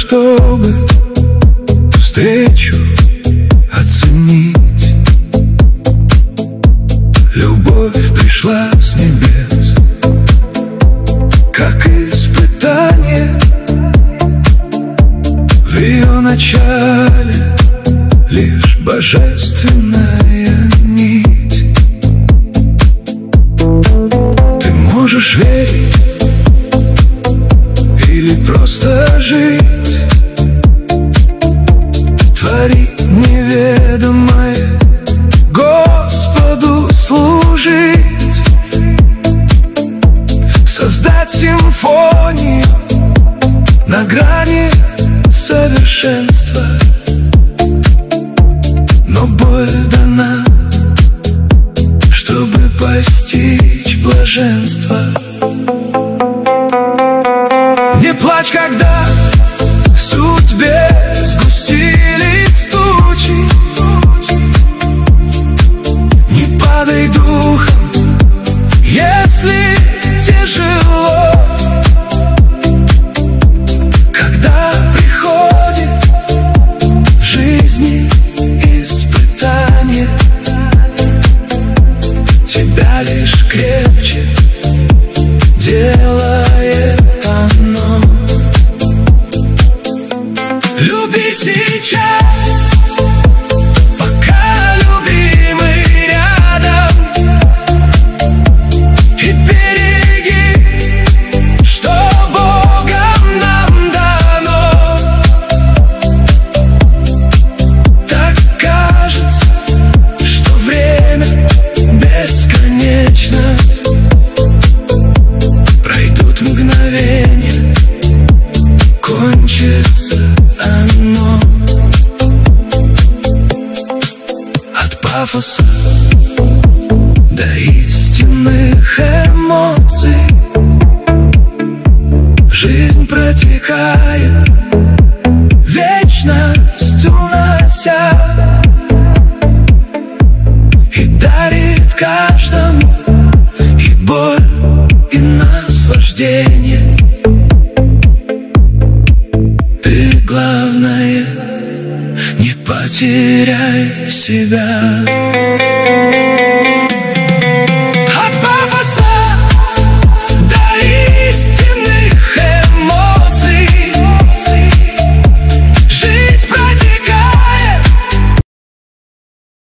чтобы встречу оценить. Любовь пришла с небес, как испытание. В ее начале лишь божественная нить. Ты можешь верить или просто жить, творить неведомое, Господу служить, создать симфонию на грани совершенства. Но боль дана, чтобы постичь блаженство. Не плачь, когда в судьбе сгустились тучи. Не падай духом, если тяжело. Когда приходит в жизни испытание, тебя лишь крепче делает оно. Люби сейчас, пока любимый рядом, и береги, что Богом нам дано. Так кажется, что время бесконечно. Пройдут мгновения, кончится оно. От пафоса до истинных эмоций жизнь протекает, вечность унося, и дарит каждому и боль, и наслаждение. Ты, главное, не потеряй себя.